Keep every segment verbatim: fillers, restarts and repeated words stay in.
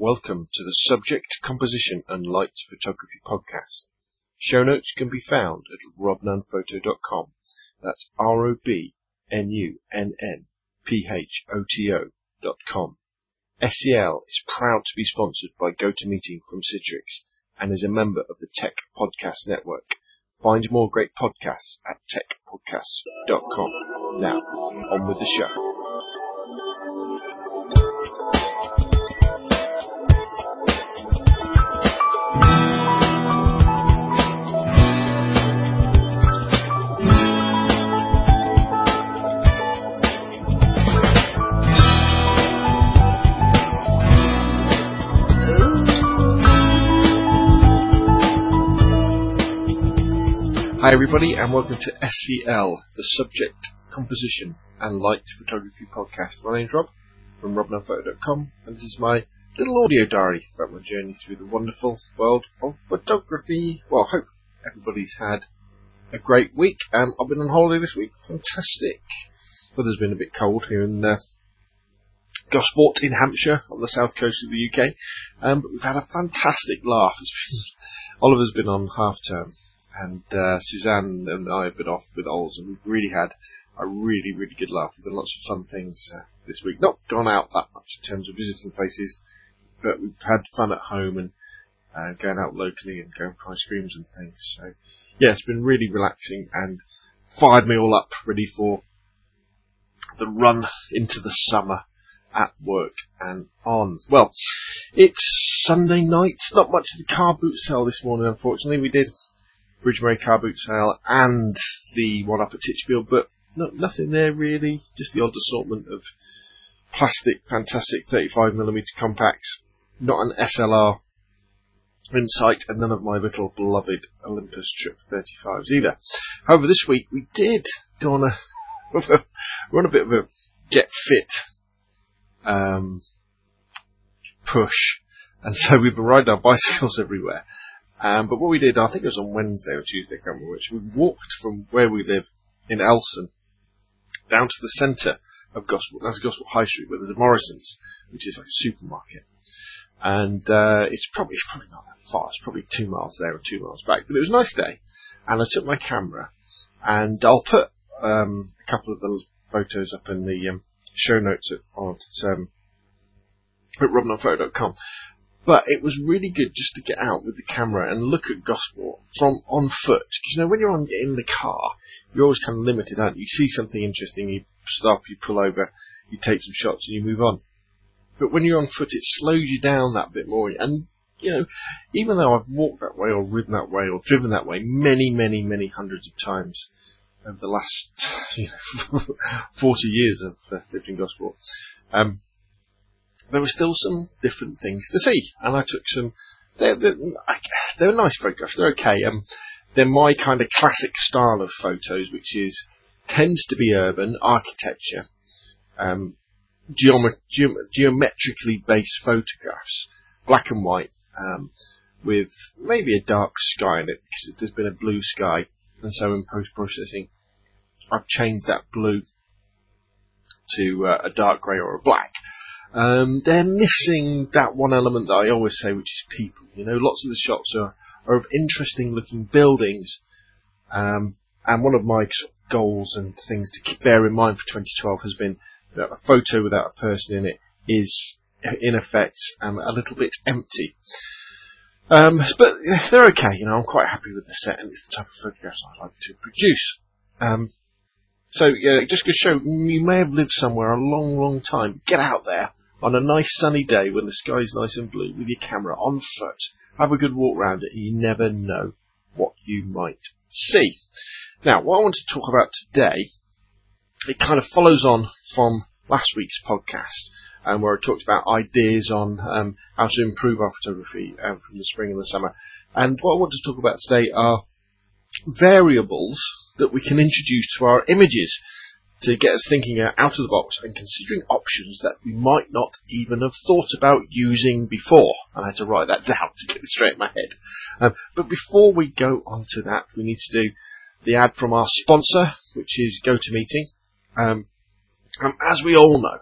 Welcome to the Subject, Composition and Light Photography Podcast. Show notes can be found at rob nunn photo dot com. That's R O B N U N N P H O T O dot com. S C L is proud to be sponsored by GoToMeeting from Citrix and is a member of the Tech Podcast Network. Find more great podcasts at tech podcasts dot com. Now, on with the show. Hi everybody and welcome to S C L, the Subject, Composition and Light Photography Podcast. My name's Rob from rob nunn photo dot com and this is my little audio diary about my journey through the wonderful world of photography. Well, I hope everybody's had a great week. Um, I've been on holiday this week. Fantastic. Weather's been a bit cold here in uh, Gosport in Hampshire on the south coast of the U K, um, but we've had a fantastic laugh. It's been, Oliver's been on half term. And uh, Suzanne and I have been off with Ols, and we've really had a really, really good laugh. We've done lots of fun things uh, this week. Not gone out that much in terms of visiting places, but we've had fun at home and uh, going out locally and going for ice creams and things. So, yeah, it's been really relaxing and fired me all up, ready for the run into the summer at work and on. Well, it's Sunday night. Not much of the car boot sale this morning, unfortunately. We did Bridgemary car boot sale and the one up at Titchfield, but no, nothing there really, just the odd assortment of plastic, fantastic thirty-five millimeter compacts, not an S L R in sight, and none of my little beloved Olympus Trip thirty-fives either. However, this week we did go on a, we're on a bit of a get fit um, push, and so we've been riding our bicycles everywhere. Um, but what we did, I think it was on Wednesday or Tuesday, I can't remember which, we walked from where we live in Elson down to the centre of Gosport. That's Gosport High Street, where there's a Morrison's, which is like a supermarket. And uh, it's probably it's probably not that far. It's probably two miles there or two miles back. But it was a nice day, and I took my camera, and I'll put um, a couple of the photos up in the um, show notes at, on, um, at rob nunn photo dot com. But it was really good just to get out with the camera and look at Gosport from on foot. Because, you know, when you're on in the car, you're always kind of limited, aren't you? You see something interesting, you stop, you pull over, you take some shots and you move on. But when you're on foot, it slows you down that bit more. And, you know, even though I've walked that way or ridden that way or driven that way many, many, many hundreds of times over the last you know, forty years of uh, lived in Gosport, um, there were still some different things to see, and I took some. They're, they're, they're nice photographs. They're okay. Um, they're my kind of classic style of photos, which is tends to be urban architecture, um, geomet- geom- geometrically based photographs, black and white, um, with maybe a dark sky in it because there's been a blue sky, and so in post processing, I've changed that blue to uh, a dark grey or a black. Um, they're missing that one element that I always say, which is people. You know, lots of the shots are, are of interesting looking buildings. Um, and one of my sort of goals and things to keep, bear in mind for twenty twelve has been that a photo without a person in it is, in effect, um, a little bit empty. Um, but they're okay. You know, I'm quite happy with the set, and it's the type of photographs I like to produce. Um, so, yeah, just to show, you may have lived somewhere a long, long time. Get out there on a nice sunny day when the sky's nice and blue with your camera on foot. Have a good walk round it, and you never know what you might see. Now, what I want to talk about today, it kind of follows on from last week's podcast, um, where I talked about ideas on um, how to improve our photography um, from the spring and the summer. And what I want to talk about today are variables that we can introduce to our images to get us thinking out of the box and considering options that we might not even have thought about using before. I had to write that down to get it straight in my head. Um, but before we go on to that, we need to do the ad from our sponsor, which is GoToMeeting. Um, um, as we all know,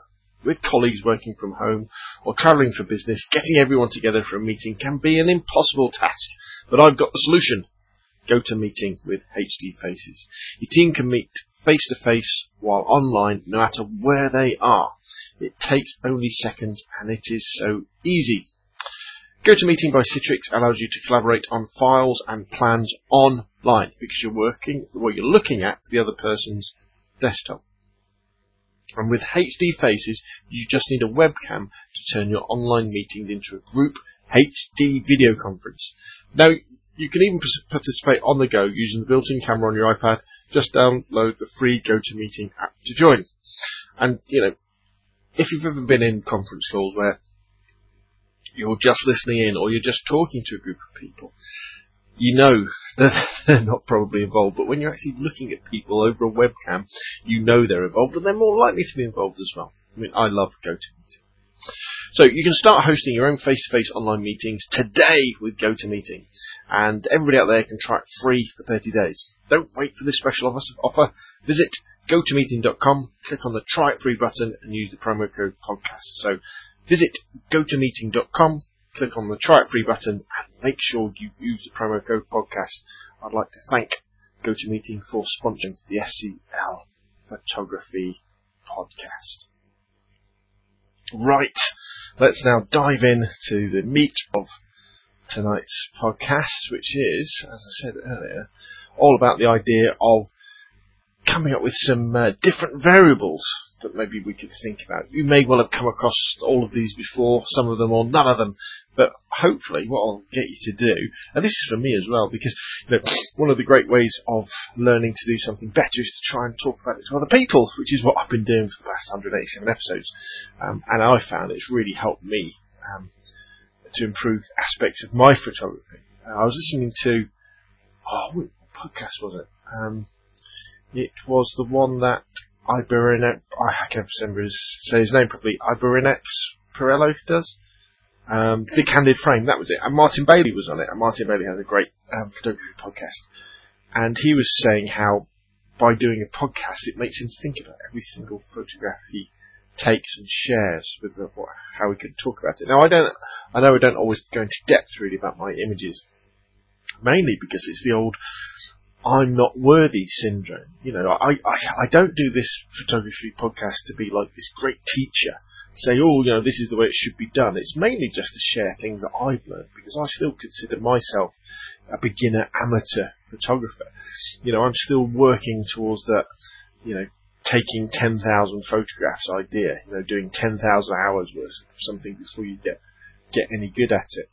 With colleagues working from home or travelling for business, getting everyone together for a meeting can be an impossible task. But I've got the solution. GoToMeeting with H D Faces. Your team can meet face to face while online, no matter where they are. It takes only seconds and it is so easy. GoToMeeting by Citrix allows you to collaborate on files and plans online because you're working, well, you're looking at the other person's desktop. And with H D Faces, you just need a webcam to turn your online meeting into a group H D video conference. Now, you can even participate on the go using the built-in camera on your iPad. Just download the free GoToMeeting app to join. And, you know, if you've ever been in conference calls where you're just listening in or you're just talking to a group of people, you know that they're not probably involved. But when you're actually looking at people over a webcam, you know they're involved and they're more likely to be involved as well. I mean, I love GoToMeeting. So you can start hosting your own face-to-face online meetings today with GoToMeeting. And everybody out there can try it free for thirty days. Don't wait for this special offer. Visit go to meeting dot com, click on the Try It Free button and use the promo code podcast. So visit go to meeting dot com, click on the Try It Free button and make sure you use the promo code podcast. I'd like to thank GoToMeeting for sponsoring the S C L Photography podcast. Right, let's now dive in to the meat of tonight's podcast, which is, as I said earlier, all about the idea of coming up with some uh, different variables that maybe we could think about. You may well have come across all of these before, some of them or none of them, but hopefully what I'll get you to do, and this is for me as well, because you know, one of the great ways of learning to do something better is to try and talk about it to other people, which is what I've been doing for the past one hundred eighty-seven episodes, um, and I found it's really helped me um, to improve aspects of my photography. Uh, I was listening to, oh, what podcast was it? Um, it was the one that Iberinex, I can't remember his, say his name properly, Iberinex Perello does. Um, The Candid Frame, that was it. And Martin Bailey was on it, and Martin Bailey has a great um, photography podcast. And he was saying how by doing a podcast, it makes him think about every single photograph he takes and shares with the, what, how we could talk about it. Now, I don't, I know I don't always go into depth really about my images, mainly because it's the old I'm not worthy syndrome. You know, I, I, I don't do this photography podcast to be like this great teacher, say, oh, you know, this is the way it should be done. It's mainly just to share things that I've learned, because I still consider myself a beginner amateur photographer. You know, I'm still working towards that, you know, taking ten thousand photographs idea, you know, doing ten thousand hours worth of something before you get, get any good at it.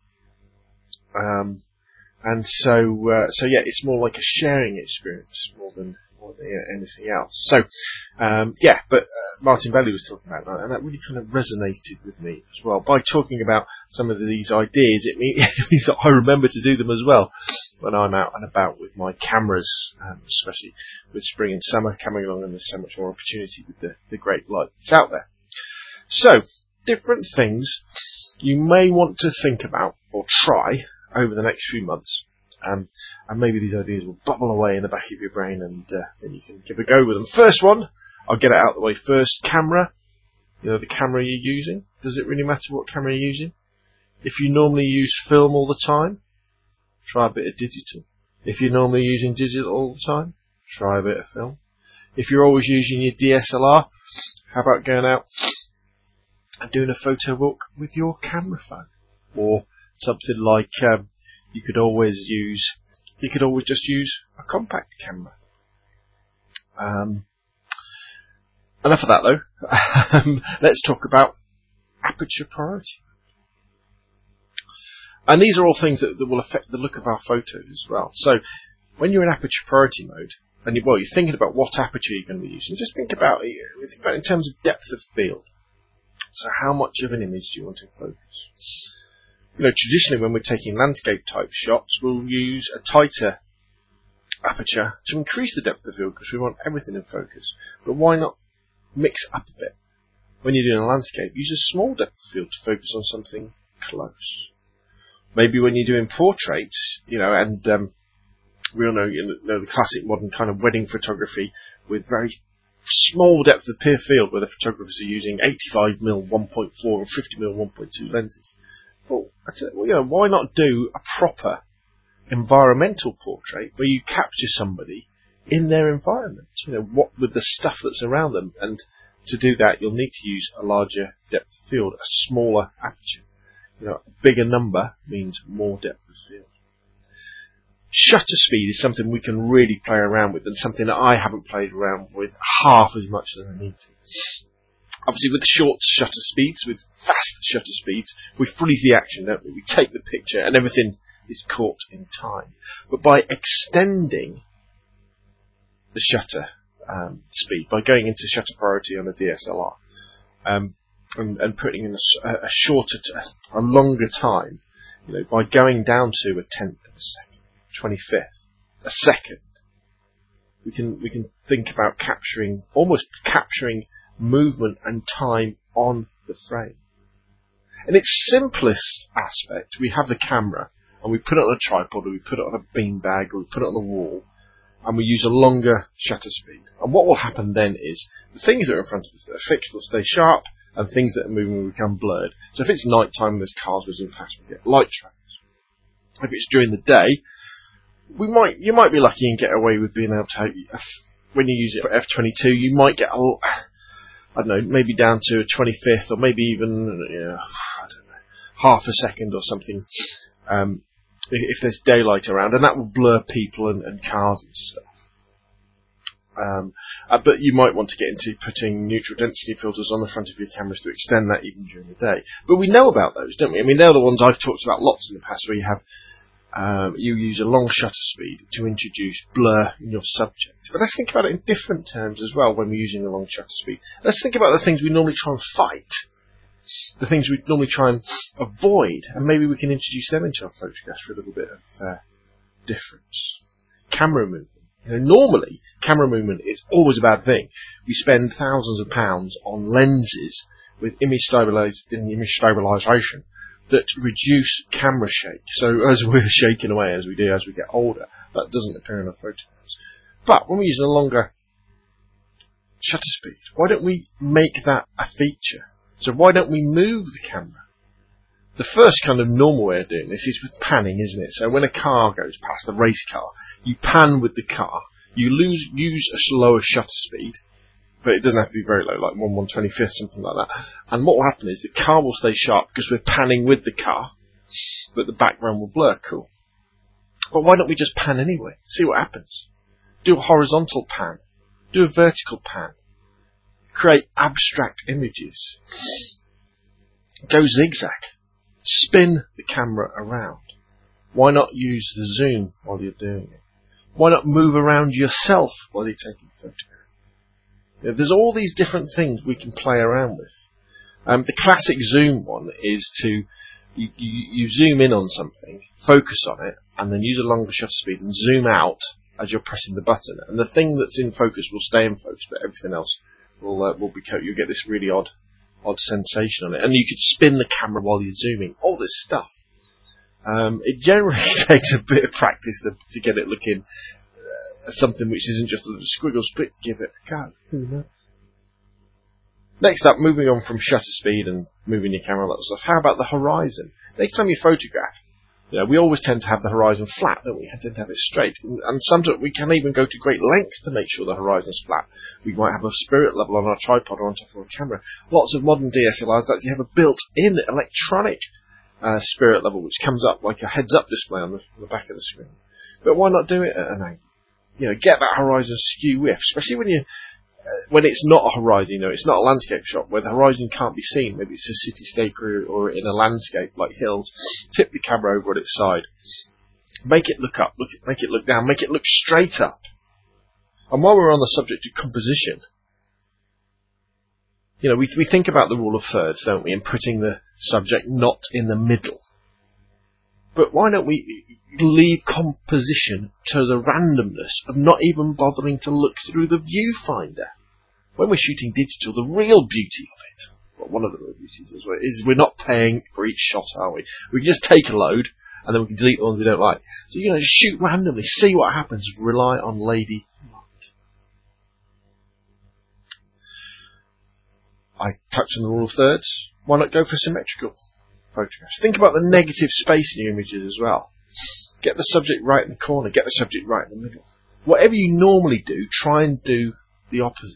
Um, And so, uh, so yeah, it's more like a sharing experience more than, more than anything else. So, um, yeah, but uh, Martin Bailey was talking about that, and that really kind of resonated with me as well. By talking about some of these ideas, it means, it means that I remember to do them as well when I'm out and about with my cameras, um, especially with spring and summer coming along, and there's so much more opportunity with the, the great light that's out there. So, different things you may want to think about or try over the next few months, um, and maybe these ideas will bubble away in the back of your brain, and uh, then you can give a go with them. First one, I'll get it out of the way first. Camera. You know, the camera you're using. Does it really matter what camera you're using? If you normally use film all the time, try a bit of digital. If you're normally using digital all the time, try a bit of film. If you're always using your D S L R, how about going out and doing a photo walk with your camera phone? Or something like um, you could always use, you could always just use a compact camera. Um, enough of that though. Let's talk about aperture priority. And these are all things that, that will affect the look of our photos as well. So when you're in aperture priority mode, and you, well, you're thinking about what aperture you're going to be using, just think about it, think about it in terms of depth of field. So how much of an image do you want to focus? You know, traditionally when we're taking landscape type shots, we'll use a tighter aperture to increase the depth of field because we want everything in focus. But why not mix up a bit? When you're doing a landscape, use a small depth of field to focus on something close. Maybe when you're doing portraits, you know, and um, we all know, you know the classic modern kind of wedding photography with very small depth of field field where the photographers are using eighty-five millimeter one point four and fifty millimeter one point two lenses. Well, I said, well, you know, why not do a proper environmental portrait where you capture somebody in their environment, you know, what with the stuff that's around them, and to do that you'll need to use a larger depth of field, a smaller aperture. You know, a bigger number means more depth of field. Shutter speed is something we can really play around with, and something that I haven't played around with half as much as I need to. Obviously, with short shutter speeds, with fast shutter speeds, we freeze the action, don't we? We take the picture and everything is caught in time. But by extending the shutter um, speed, by going into shutter priority on a D S L R, um, and, and putting in a, a shorter, t- a longer time, you know, by going down to a tenth of a second, twenty-fifth, a second, we can we can think about capturing, almost capturing movement and time on the frame. In its simplest aspect, we have the camera and we put it on a tripod, or we put it on a beanbag, or we put it on the wall, and we use a longer shutter speed. And what will happen then is the things that are in front of us that are fixed will stay sharp, and things that are moving will become blurred. So if it's night time and there's cars whizzing past, we get light trails. If it's during the day, we might you might be lucky and get away with being able to, when you use it for F twenty-two, you might get a, I don't know, maybe down to a twenty-fifth, or maybe even, you know, I don't know, half a second or something, um, if there's daylight around, and that will blur people and, and cars and stuff. Um, uh, but you might want to get into putting neutral density filters on the front of your cameras to extend that even during the day. But we know about those, don't we? I mean, they're the ones I've talked about lots in the past, where you have um, you use a long shutter speed to introduce blur in your subject. But let's think about it in different terms as well when we're using a long shutter speed. Let's think about the things we normally try and fight, the things we normally try and avoid, and maybe we can introduce them into our photographs for a little bit of uh, difference. Camera movement. You know, normally, camera movement is always a bad thing. We spend thousands of pounds on lenses with image, stabilize, image stabilization that reduce camera shake. So as we're shaking away, as we do as we get older, that doesn't appear in our photographs. But when we use a longer shutter speed, why don't we make that a feature? So why don't we move the camera? The first kind of normal way of doing this is with panning, isn't it? So when a car goes past, a race car, you pan with the car, you lose, use a slower shutter speed, but it doesn't have to be very low, like one one twenty-fifth, something like that. And what will happen is the car will stay sharp because we're panning with the car, but the background will blur. Cool. But why don't we just pan anyway? See what happens. Do a horizontal pan. Do a vertical pan. Create abstract images. Go zigzag. Spin the camera around. Why not use the zoom while you're doing it? Why not move around yourself while you're taking a photograph? You know, there's all these different things we can play around with. Um, the classic zoom one is to you, you, you zoom in on something, focus on it, and then use a longer shutter speed and zoom out as you're pressing the button. And the thing that's in focus will stay in focus, but everything else will uh, will be cut. You'll get this really odd odd sensation on it, and you could spin the camera while you're zooming. All this stuff. Um, it generally takes a bit of practice to, to get it looking uh, something which isn't just a little squiggles, but give it a go. Who knows? Next up, moving on from shutter speed and moving your camera, that stuff. How about the horizon? Next time you photograph, you know, we always tend to have the horizon flat, don't we? We tend to have it straight, and, and sometimes we can even go to great lengths to make sure the horizon's flat. We might have a spirit level on our tripod or on top of a camera. Lots of modern D S L Rs actually have a built-in electronic uh, spirit level, which comes up like a heads-up display on the, on the back of the screen. But why not do it at an angle? You know, get that horizon skew with, especially when you uh, when it's not a horizon. You know, it's not a landscape shot where the horizon can't be seen. Maybe it's a cityscape or, or in a landscape like hills. Tip the camera over on its side. Make it look up. Look, make it look down. Make it look straight up. And while we're on the subject of composition, you know, we we think about the rule of thirds, don't we, and putting the subject not in the middle. But why don't we leave composition to the randomness of not even bothering to look through the viewfinder? When we're shooting digital, the real beauty of it, well, one of the real beauties is, is we're not paying for each shot, are we? We can just take a load, and then we can delete the ones we don't like. So, you know, just shoot randomly, see what happens, rely on Lady Luck. I touched on the rule of thirds. Why not go for symmetrical photographs? Think about the negative space in your images as well. Get the subject right in the corner, get the subject right in the middle. Whatever you normally do, try and do the opposite.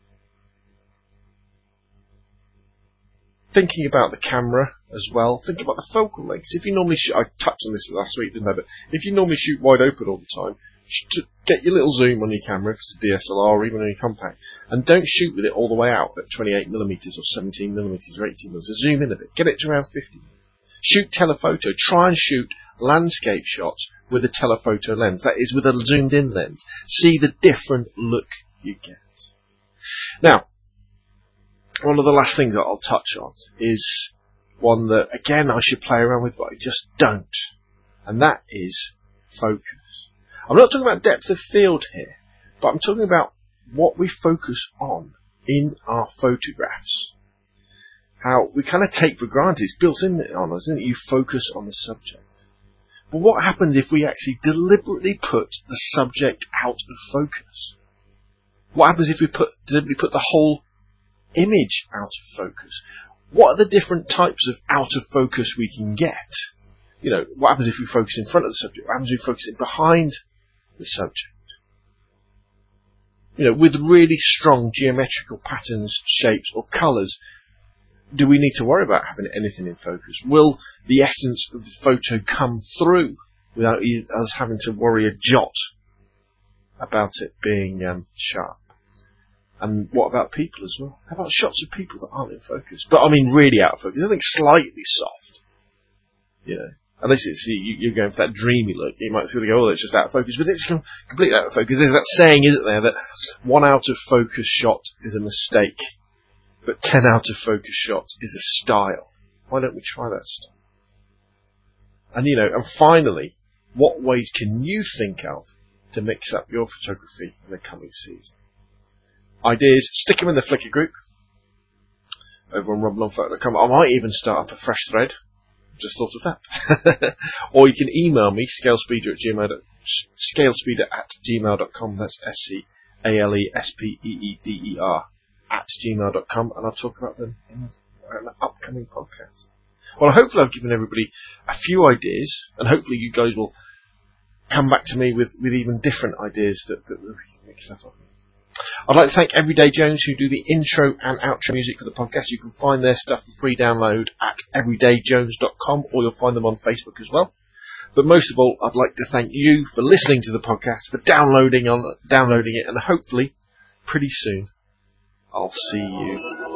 Thinking about the camera as well, think about the focal lengths. If you normally shoot, I touched on this last week, didn't I? But if you normally shoot wide open all the time, get your little zoom on your camera if it's a D S L R or even on your compact, and don't shoot with it all the way out at twenty-eight millimeters or seventeen millimeters or eighteen millimeters. Zoom in a bit, get it to around fifty. Shoot telephoto. Try and shoot landscape shots with a telephoto lens. That is, with a zoomed in lens. See the different look you get. Now, one of the last things that I'll touch on is one that, again, I should play around with, but I just don't. And that is focus. I'm not talking about depth of field here, but I'm talking about what we focus on in our photographs. How we kind of take for granted, it's built in on us, isn't it? You focus on the subject. But what happens if we actually deliberately put the subject out of focus? What happens if we put deliberately put the whole image out of focus? What are the different types of out of focus we can get? You know, what happens if we focus in front of the subject? What happens if we focus it behind the subject? You know, with really strong geometrical patterns, shapes or colours, do we need to worry about having anything in focus? Will the essence of the photo come through without us having to worry a jot about it being um, sharp? And what about people as well? How about shots of people that aren't in focus? But I mean really out of focus. I think slightly soft. You know, unless it's, you, you're going for that dreamy look, you might feel to go, oh, it's just out of focus. But it's completely out of focus. There's that saying, isn't there, that one out of focus shot is a mistake, but ten out of focus shots is a style. Why don't we try that style? And you know, and finally, what ways can you think of to mix up your photography in the coming season? Ideas, stick them in the Flickr group over on rob long photo dot com. I might even start up a fresh thread. Just thought of that. Or you can email me, scalespeeder at gmail scalespeeder at gmail dot com. That's S C A L E S P E E D E R at gmail dot com, and I'll talk about them in an upcoming podcast. Well, hopefully I've given everybody a few ideas, and hopefully you guys will come back to me with, with even different ideas that, that we can mix up on. I'd like to thank Everyday Jones, who do the intro and outro music for the podcast. You can find their stuff for free download at everyday jones dot com, or you'll find them on Facebook as well. But most of all, I'd like to thank you for listening to the podcast, for downloading on downloading it, and hopefully, pretty soon, I'll see you